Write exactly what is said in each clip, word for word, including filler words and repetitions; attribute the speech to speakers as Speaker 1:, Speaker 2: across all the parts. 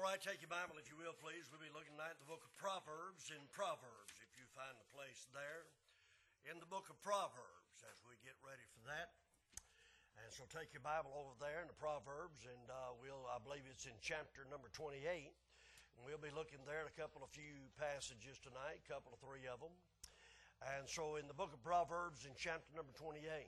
Speaker 1: right, take your Bible, if you will, please. We'll be looking at the book of Proverbs in Proverbs, if you find the place there in the book of Proverbs as we get ready for that. And so take your Bible over there in the Proverbs, and uh, we'll, I believe it's in chapter number twenty-eight. And we'll be looking there at a couple of few passages tonight, a couple of three of them. And so in the book of Proverbs in chapter number twenty-eight,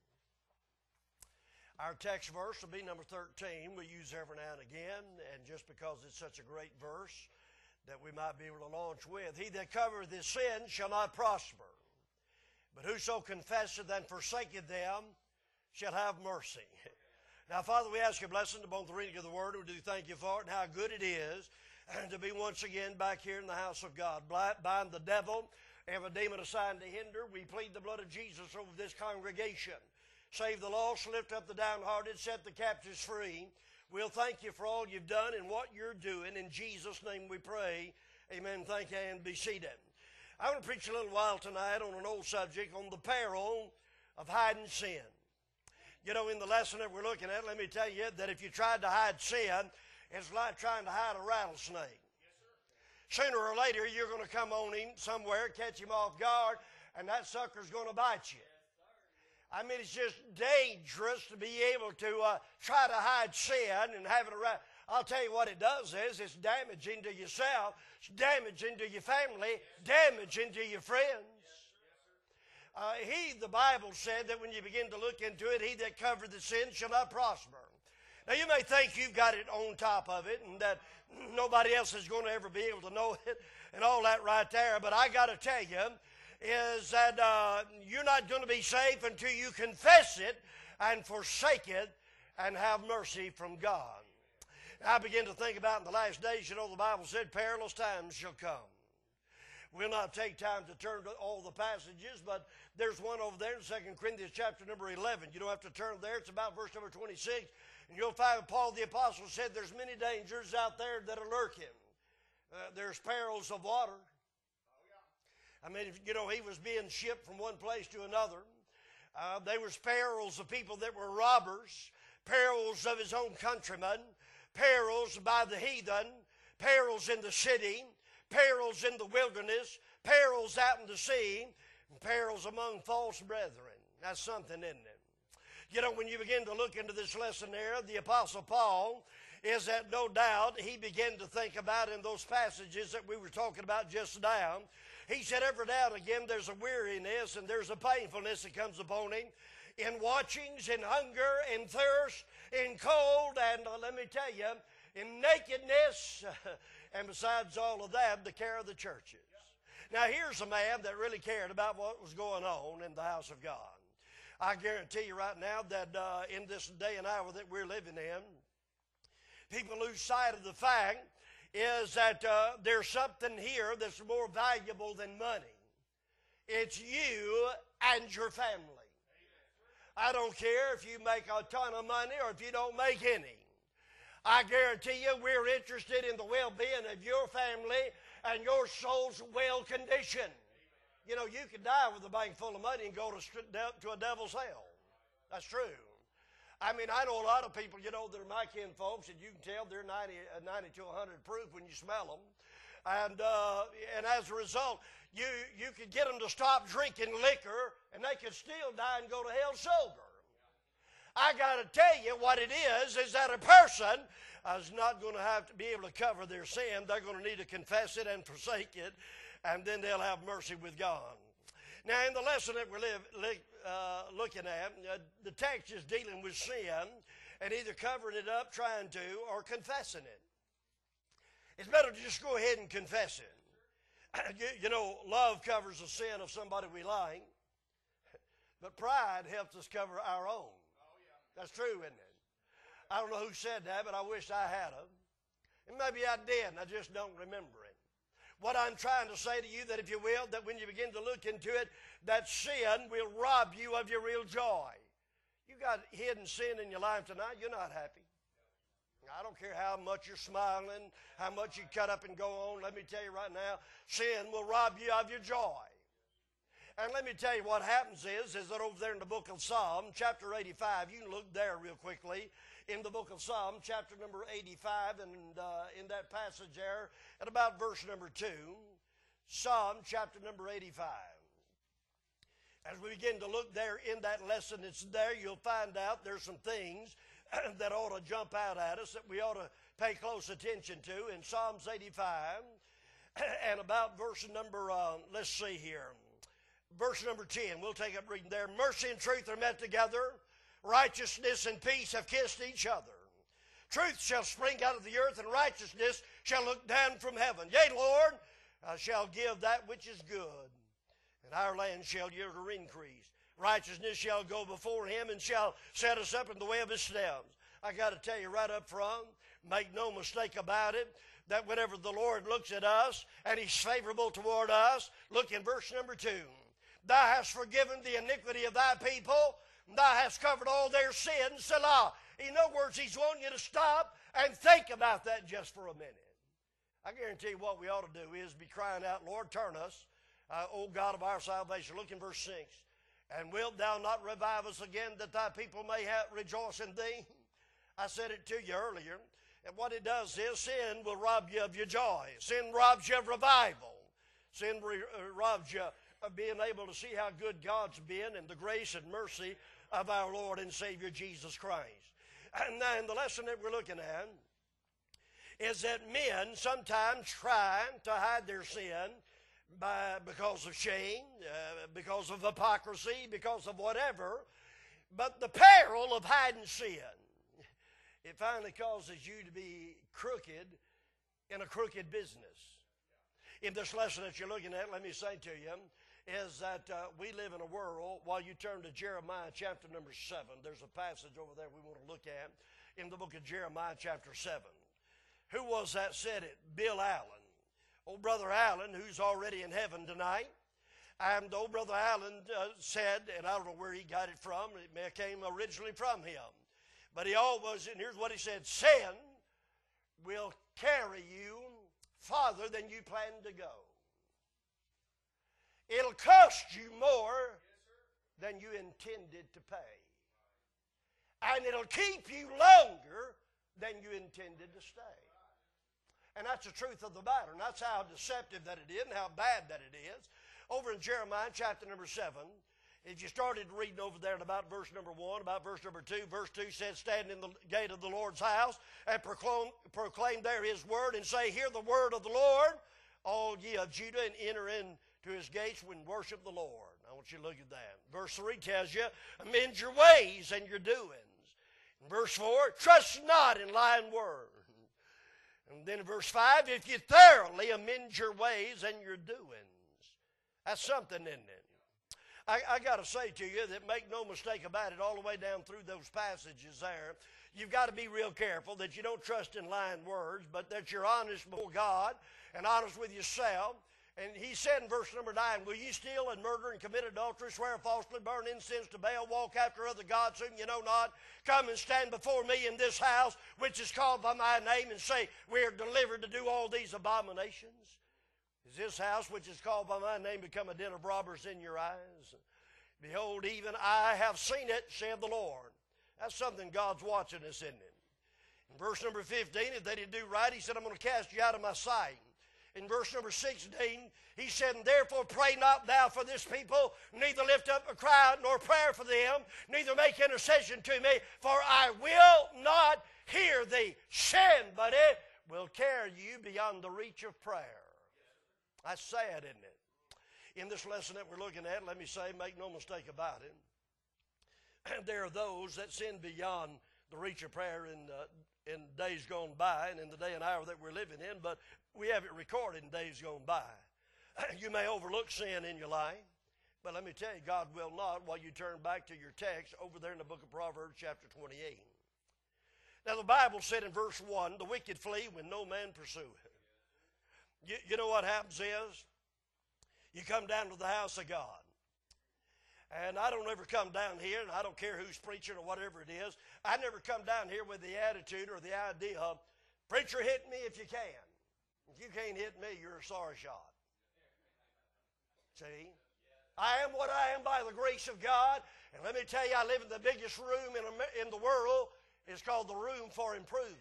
Speaker 1: our text verse will be number thirteen. We use every now and again, and just because it's such a great verse that we might be able to launch with. He that covereth his sin shall not prosper, but whoso confesseth and forsaketh them shall have mercy. Now, Father, we ask your blessing upon the reading of the word. We do thank you for it and how good it is to be once again back here in the house of God. Bind the devil, every demon assigned to hinder. We plead the blood of Jesus over this congregation. Save the lost, lift up the downhearted, set the captives free. We'll thank you for all you've done and what you're doing. In Jesus' name we pray. Amen. Thank you, and be seated. I want to preach a little while tonight on an old subject, on the peril of hiding sin. You know, in the lesson that we're looking at, let me tell you that if you tried to hide sin, it's like trying to hide a rattlesnake. Yes, sooner or later, you're going to come on him somewhere, catch him off guard, and that sucker's going to bite you. I mean, it's just dangerous to be able to uh, try to hide sin and have it around. I'll tell you what it does is it's damaging to yourself, it's damaging to your family, damaging to your friends. Uh, he, the Bible said that when you begin to look into it, he that covereth the sin shall not prosper. Now, you may think you've got it on top of it and that nobody else is going to ever be able to know it and all that right there, but I got to tell you, is that uh, you're not going to be safe until you confess it and forsake it and have mercy from God. I begin to think about in the last days, you know, the Bible said perilous times shall come. We'll not take time to turn to all the passages, but there's one over there in Second Corinthians chapter number eleven. You don't have to turn there. It's about verse number twenty-six. And you'll find Paul the Apostle said there's many dangers out there that are lurking. Uh, there's perils of water. I mean, you know, he was being shipped from one place to another. Uh, there was perils of people that were robbers, perils of his own countrymen, perils by the heathen, perils in the city, perils in the wilderness, perils out in the sea, and perils among false brethren. That's something, isn't it? You know, when you begin to look into this lesson there, the Apostle Paul, is that no doubt he began to think about in those passages that we were talking about just now. He said every now and again there's a weariness and there's a painfulness that comes upon him in watchings, in hunger, in thirst, in cold, and uh, let me tell you, in nakedness, and besides all of that, the care of the churches. Now here's a man that really cared about what was going on in the house of God. I guarantee you right now that uh, in this day and hour that we're living in, people lose sight of the fact is that uh, there's something here that's more valuable than money. It's you and your family. I don't care if you make a ton of money or if you don't make any. I guarantee you we're interested in the well-being of your family and your soul's well-condition. You know, you could die with a bank full of money and go to, to a devil's hell. That's true. I mean, I know a lot of people, you know, that are my kin folks, and you can tell they're ninety, ninety to one hundred proof when you smell them. And, uh, and as a result, you, you could get them to stop drinking liquor, and they could still die and go to hell sober. I got to tell you what it is, is that a person is not going to have to be able to cover their sin. They're going to need to confess it and forsake it, and then they'll have mercy with God. Now, in the lesson that we're live, li, uh, looking at, uh, the text is dealing with sin and either covering it up, trying to, or confessing it. It's better to just go ahead and confess it. you, you know, love covers the sin of somebody we like, but pride helps us cover our own. That's true, isn't it? I don't know who said that, but I wish I had them. And maybe I did, and I just don't remember it. What I'm trying to say to you, that if you will, that when you begin to look into it, that sin will rob you of your real joy. You got hidden sin in your life tonight, you're not happy. I don't care how much you're smiling, how much you cut up and go on. Let me tell you right now, sin will rob you of your joy. And let me tell you what happens is, is that over there in the book of Psalm, chapter eighty-five, you can look there real quickly, in the book book of Psalm, chapter number eighty-five, and uh, in that passage there, at about verse number two, Psalm chapter number eighty-five. As we begin to look there in that lesson that's there, you'll find out there's some things that ought to jump out at us that we ought to pay close attention to in Psalms eighty-five, and about verse number, uh, let's see here, verse number ten. We'll take up reading there. Mercy and truth are met together. Righteousness and peace have kissed each other. Truth shall spring out of the earth, and righteousness shall look down from heaven. Yea, Lord, I shall give that which is good, and our land shall yield her increase. Righteousness shall go before him, and shall set us up in the way of his steps. I got to tell you right up front, make no mistake about it, that whenever the Lord looks at us, and he's favorable toward us, look in verse number two. Thou hast forgiven the iniquity of thy people, thou hast covered all their sins, Selah. In other words, he's wanting you to stop and think about that just for a minute. I guarantee you what we ought to do is be crying out, Lord, turn us, uh, O God of our salvation. Look in verse six. And wilt thou not revive us again, that thy people may have, rejoice in thee? I said it to you earlier. And what it does is sin will rob you of your joy. Sin robs you of revival. Sin re- uh, robs you of being able to see how good God's been and the grace and mercy of our Lord and Savior Jesus Christ. And then the lesson that we're looking at is that men sometimes try to hide their sin by, because of shame, uh, because of hypocrisy, because of whatever. But the peril of hiding sin, it finally causes you to be crooked in a crooked business. In this lesson that you're looking at, let me say to you, is that uh, we live in a world, while you turn to Jeremiah chapter number seven, there's a passage over there we want to look at in the book of Jeremiah chapter seven. Who was that said it? Bill Allen. Old Brother Allen, who's already in heaven tonight. And old Brother Allen uh, said, and I don't know where he got it from, it may have came originally from him. But he always, and here's what he said, sin will carry you farther than you plan to go. It'll cost you more than you intended to pay. And it'll keep you longer than you intended to stay. And that's the truth of the matter. And that's how deceptive that it is and how bad that it is. Over in Jeremiah chapter number seven, if you started reading over there at about verse number one, about verse number two, verse two says, stand in the gate of the Lord's house and proclaim, proclaim there his word and say, hear the word of the Lord, all ye of Judah, and enter into his gates and worship the Lord. I want you to look at that. Verse three tells you, amend your ways and your doings. In verse four, trust not in lying words. And then in verse five, if you thoroughly amend your ways and your doings. That's something, isn't it? I, I got to say to you that make no mistake about it, all the way down through those passages there, you've got to be real careful that you don't trust in lying words, but that you're honest before God and honest with yourself. And he said in verse number nine, will ye steal and murder and commit adultery, swear falsely, burn incense to Baal, walk after other gods whom you know not, come and stand before me in this house, which is called by my name, and say, we are delivered to do all these abominations? Is this house which is called by my name become a den of robbers in your eyes? Behold, even I have seen it, saith the Lord. That's something God's watching us, isn't it? In verse number fifteen, if they didn't do right, he said, I'm going to cast you out of my sight. In verse number sixteen, he said, and therefore pray not thou for this people, neither lift up a cry nor prayer for them, neither make intercession to me, for I will not hear thee. Sin, but it will carry you beyond the reach of prayer. That's sad, isn't it? In this lesson that we're looking at, let me say, make no mistake about it, there are those that sin beyond the reach of prayer in, uh, in days gone by and in the day and hour that we're living in, but we have it recorded in days gone by. You may overlook sin in your life, but let me tell you, God will not, while you turn back to your text over there in the book of Proverbs chapter twenty-eight. Now the Bible said in verse one, the wicked flee when no man pursueth. You, you know what happens is, you come down to the house of God. And I don't ever come down here, and I don't care who's preaching or whatever it is. I never come down here with the attitude or the idea of, preacher, hit me if you can. If you can't hit me, you're a sorry shot. See? I am what I am by the grace of God. And let me tell you, I live in the biggest room in, in the world, It's called the room for improvement.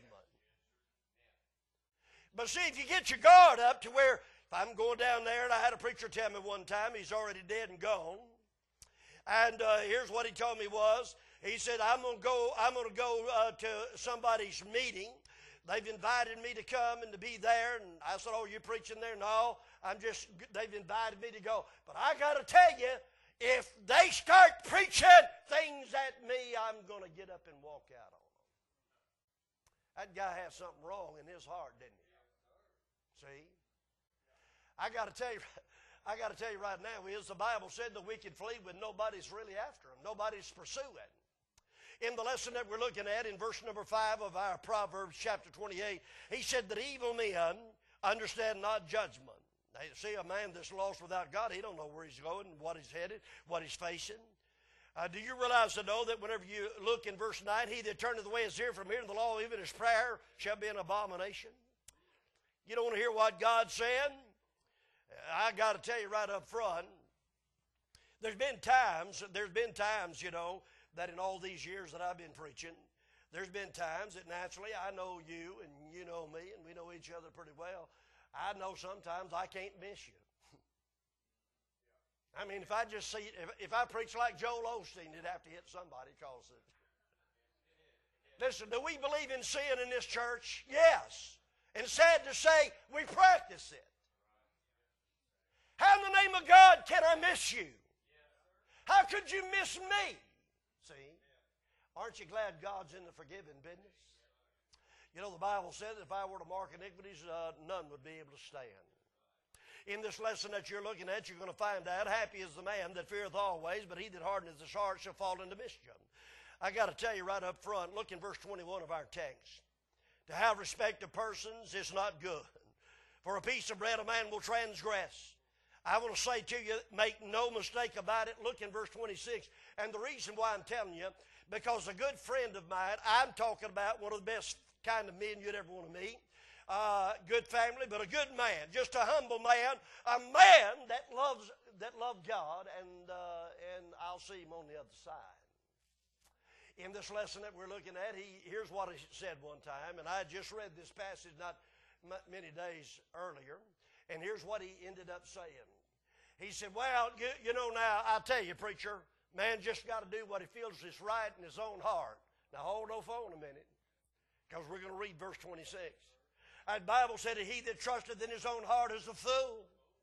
Speaker 1: But see, if you get your guard up to where, if I'm going down there, and I had a preacher tell me one time, he's already dead and gone, and uh, here's what he told me was, he said, I'm going to go, I'm going to go uh, to somebody's meeting. They've invited me to come and to be there. And I said, oh, you're preaching there? No, I'm just, they've invited me to go. But I got to tell you, if they start preaching things at me, I'm going to get up and walk out on them. That guy has something wrong in his heart, didn't he? See? I got to tell you, I got to tell you right now, is the Bible said the wicked flee when nobody's really after them. Nobody's pursuing. In the lesson that we're looking at in verse number five of our Proverbs chapter twenty-eight, he said that evil men understand not judgment. Now, you see, a man that's lost without God, he don't know where he's going, what he's headed, what he's facing. Uh, do you realize to know that whenever you look in verse nine, he that turneth away his ear from hearing the law, even his prayer, shall be an abomination? You don't want to hear what God's saying? I got to tell you right up front, there's been times, there's been times, you know, that in all these years that I've been preaching, there's been times that naturally I know you and you know me and we know each other pretty well. I know sometimes I can't miss you. I mean, if I just see, if, if I preach like Joel Osteen, it'd have to hit somebody because it. Listen, do we believe in sin in this church? Yes. And sad to say, we practice it. How in the name of God can I miss you? How could you miss me? See, aren't you glad God's in the forgiving business? You know, the Bible says if I were to mark iniquities, uh, none would be able to stand. In this lesson that you're looking at, you're going to find out, happy is the man that feareth always, but he that hardeneth his heart shall fall into mischief. I got to tell you right up front, look in verse twenty-one of our text. To have respect of persons is not good. For a piece of bread a man will transgress. I want to say to you, make no mistake about it. Look in verse twenty-six. And the reason why I'm telling you, because a good friend of mine, I'm talking about one of the best kind of men you'd ever want to meet. Uh, good family, but a good man, just a humble man, a man that loves that loved God, and uh, and I'll see him on the other side. In this lesson that we're looking at, he here's what he said one time, and I just read this passage not many days earlier, and here's what he ended up saying. He said, well, you, you know now, I tell you, preacher, man just got to do what he feels is right in his own heart. Now hold on for a minute, because we're going to read verse twenty-six. The Bible said that he that trusteth in his own heart is a fool.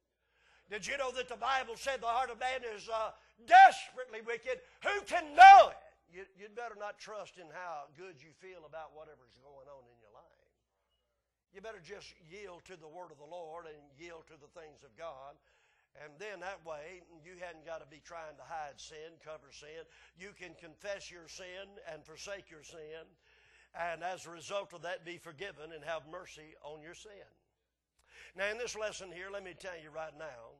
Speaker 1: Did you know that the Bible said the heart of man is uh, desperately wicked? Who can know it? You, you'd better not trust in how good you feel about whatever's going on in your life. You better just yield to the word of the Lord and yield to the things of God. And then that way, you hadn't got to be trying to hide sin, cover sin. You can confess your sin and forsake your sin. And as a result of that, be forgiven and have mercy on your sin. Now, in this lesson here, let me tell you right now,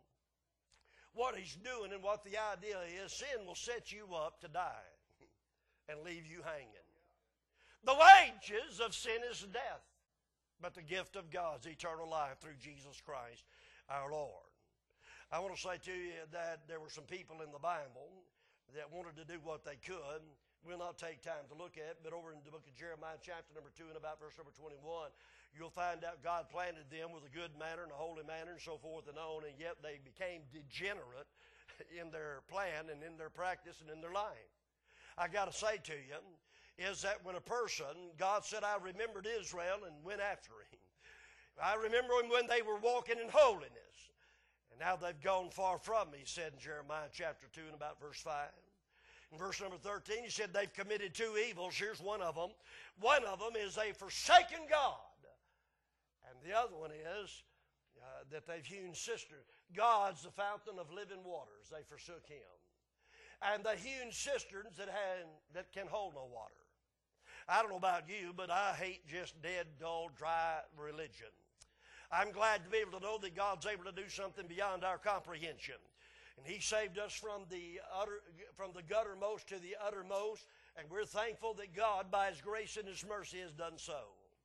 Speaker 1: what he's doing and what the idea is, sin will set you up to die and leave you hanging. The wages of sin is death, but the gift of God's eternal life through Jesus Christ our Lord. I want to say to you that there were some people in the Bible that wanted to do what they could. We'll not take time to look at, but over in the book of Jeremiah chapter number two and about verse number twenty-one, you'll find out God planted them with a good manner and a holy manner and so forth and on, and yet they became degenerate in their plan and in their practice and in their life. I got to say to you, is that when a person, God said, I remembered Israel and went after him. I remember him when they were walking in holiness. And now they've gone far from me, he said in Jeremiah chapter two and about verse five. In verse number thirteen, he said they've committed two evils. Here's one of them. One of them is they've forsaken God. And the other one is uh, that they've hewn cisterns. God's the fountain of living waters. They forsook him. And they hewn cisterns that, had, that can hold no water. I don't know about you, but I hate just dead, dull, dry religion. I'm glad to be able to know that God's able to do something beyond our comprehension. And he saved us from the utter, from the guttermost to the uttermost, and we're thankful that God, by his grace and his mercy, has done so.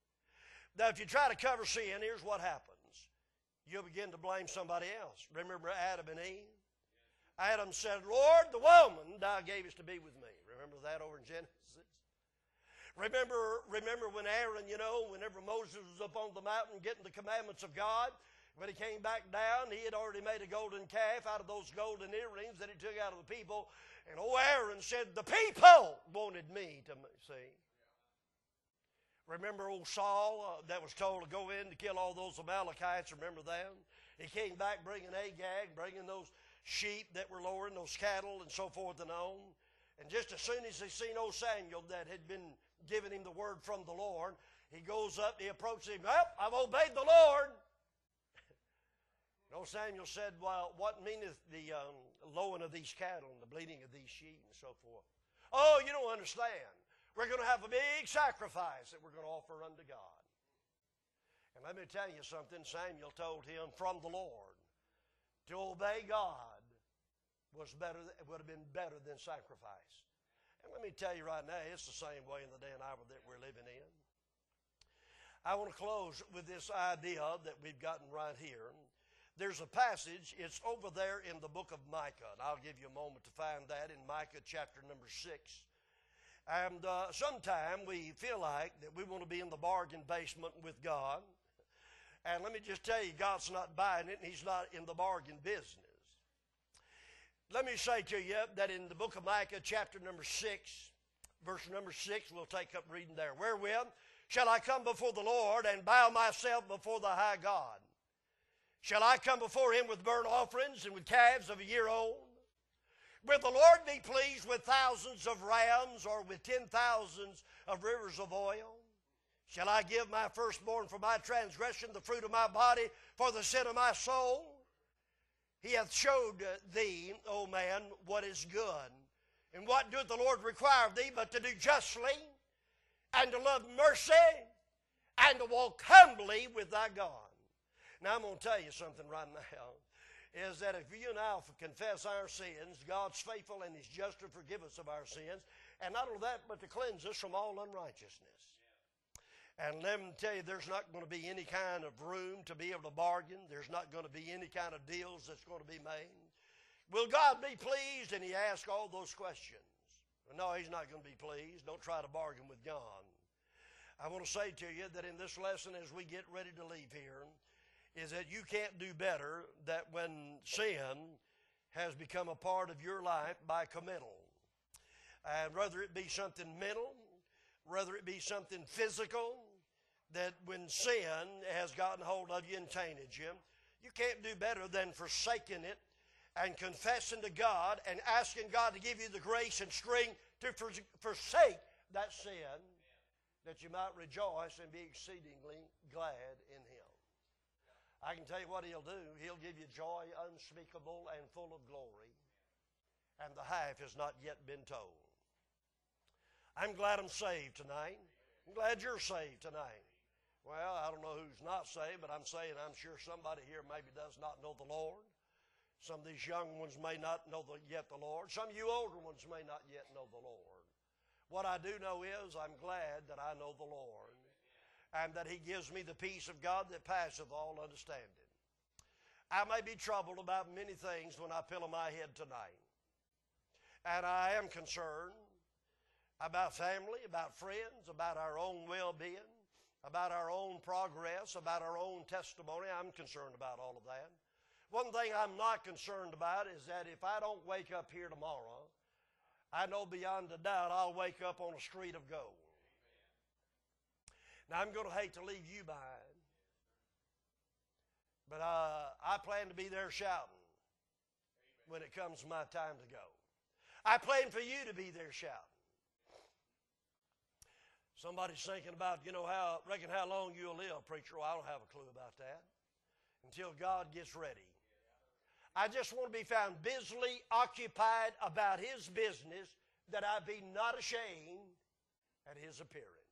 Speaker 1: Now, if you try to cover sin, here's what happens. You'll begin to blame somebody else. Remember Adam and Eve? Adam said, Lord, the woman thou gavest to be with me. Remember that over in Genesis? Remember, remember when Aaron, you know, whenever Moses was up on the mountain getting the commandments of God, when he came back down, he had already made a golden calf out of those golden earrings that he took out of the people. And old Aaron said, the people wanted me to see. Remember old Saul uh, that was told to go in to kill all those Amalekites? Remember them? He came back bringing Agag, bringing those sheep that were lowering, those cattle and so forth and on. And just as soon as he seen old Samuel that had been giving him the word from the Lord, he goes up, he approaches him, well, I've obeyed the Lord. And old Samuel said, well, what meaneth the um, lowing of these cattle and the bleating of these sheep and so forth? Oh, you don't understand. We're going to have a big sacrifice that we're going to offer unto God. And let me tell you something, Samuel told him from the Lord, to obey God was better, would have been better than sacrifice. And let me tell you right now, it's the same way in the day and hour that we're living in. I want to close with this idea that we've gotten right here. There's a passage, it's over there in the book of Micah, and I'll give you a moment to find that in Micah chapter number six. And uh, sometime we feel like that we want to be in the bargain basement with God. And let me just tell you, God's not buying it, and He's not in the bargain business. Let me say to you that in the book of Micah, chapter number six, verse number six, we'll take up reading there. Wherewith shall I come before the Lord and bow myself before the high God? Shall I come before Him with burnt offerings and with calves of a year old? Will the Lord be pleased with thousands of rams or with ten thousands of rivers of oil? Shall I give my firstborn for my transgression, the fruit of my body for the sin of my soul? He hath showed thee, O man, what is good. And what doeth the Lord require of thee but to do justly, and to love mercy, and to walk humbly with thy God? Now I'm going to tell you something right now, is that if you and I confess our sins, God's faithful and He's just to forgive us of our sins, and not only that, but to cleanse us from all unrighteousness. And let me tell you, there's not going to be any kind of room to be able to bargain. There's not going to be any kind of deals that's going to be made. Will God be pleased? And he asked all those questions. No, He's not going to be pleased. Don't try to bargain with God. I want to say to you that in this lesson, as we get ready to leave here, is that you can't do better that when sin has become a part of your life by committal. And whether it be something mental, whether it be something physical, that when sin has gotten hold of you and tainted you, you can't do better than forsaking it and confessing to God and asking God to give you the grace and strength to forsake that sin, that you might rejoice and be exceedingly glad in Him. I can tell you what He'll do. He'll give you joy unspeakable and full of glory, and the half has not yet been told. I'm glad I'm saved tonight. I'm glad you're saved tonight. Well, I don't know who's not saved, but I'm saying I'm sure somebody here maybe does not know the Lord. Some of these young ones may not know the, yet the Lord. Some of you older ones may not yet know the Lord. What I do know is I'm glad that I know the Lord, and that He gives me the peace of God that passeth all understanding. I may be troubled about many things when I pillow my head tonight. And I am concerned about family, about friends, about our own well-being, about our own progress, about our own testimony. I'm concerned about all of that. One thing I'm not concerned about is that if I don't wake up here tomorrow, I know beyond a doubt I'll wake up on a street of gold. Now, I'm going to hate to leave you behind, but uh, I plan to be there shouting when it comes my time to go. I plan for you to be there shouting. Somebody's thinking about, you know, how reckon how long you'll live, preacher. Well, I don't have a clue about that until God gets ready. I just want to be found busily occupied about His business, that I be not ashamed at His appearing.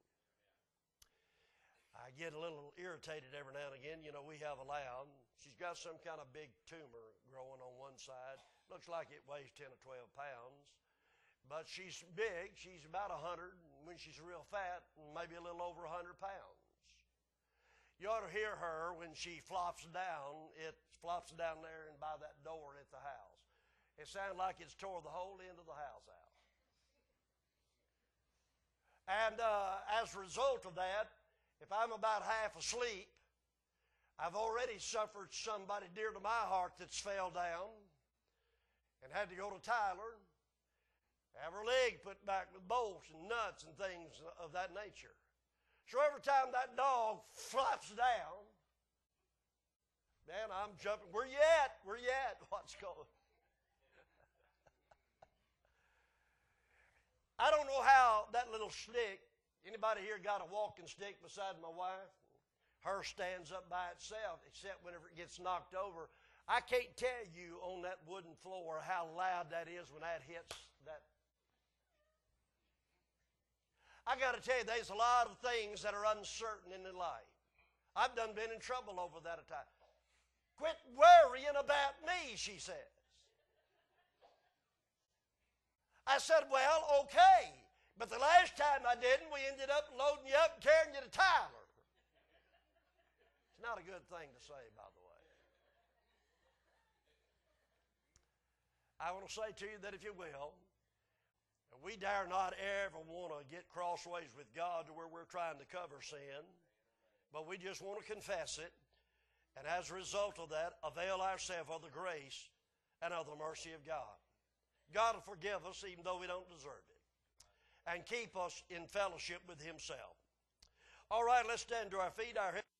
Speaker 1: I get a little irritated every now and again. You know, we have a lamb. She's got some kind of big tumor growing on one side. Looks like it weighs ten or twelve pounds. But she's big. She's about one hundred. When she's real fat, maybe a little over one hundred pounds. You ought to hear her when she flops down. It flops down there and by that door at the house. It sounded like it's tore the whole end of the house out. And uh, as a result of that, if I'm about half asleep, I've already suffered somebody dear to my heart that's fell down and had to go to Tyler, have her leg put back with bolts and nuts and things of that nature. So every time that dog flops down, man, I'm jumping. Where you at? Where you at? What's going? I don't know how that little stick, anybody here got a walking stick beside my wife? Her stands up by itself, except whenever it gets knocked over. I can't tell you on that wooden floor how loud that is when that hits that. I got to tell you, there's a lot of things that are uncertain in the life. I've done been in trouble over that a time. Quit worrying about me, she says. I said, well, okay. But the last time I didn't, we ended up loading you up and carrying you to Tyler. It's not a good thing to say, by the way. I want to say to you that if you will, we dare not ever want to get crossways with God to where we're trying to cover sin, but we just want to confess it, and as a result of that, avail ourselves of the grace and of the mercy of God. God will forgive us even though we don't deserve it, and keep us in fellowship with Himself. All right, let's stand to our feet. Our head.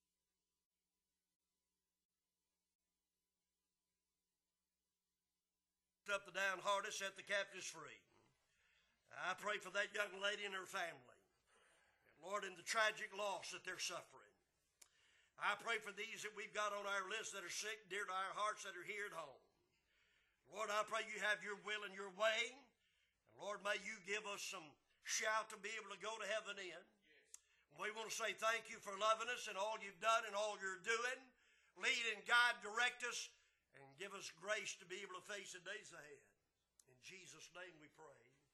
Speaker 1: Up the downhearted, set the captives free. I pray for that young lady and her family. Lord, in the tragic loss that they're suffering. I pray for these that we've got on our list that are sick, dear to our hearts, that are here at home. Lord, I pray you have your will and your way. And Lord, may you give us some shout to be able to go to heaven in. We want to say thank you for loving us and all you've done and all you're doing. Lead and guide, direct us, and give us grace to be able to face the days ahead. In Jesus' name we pray.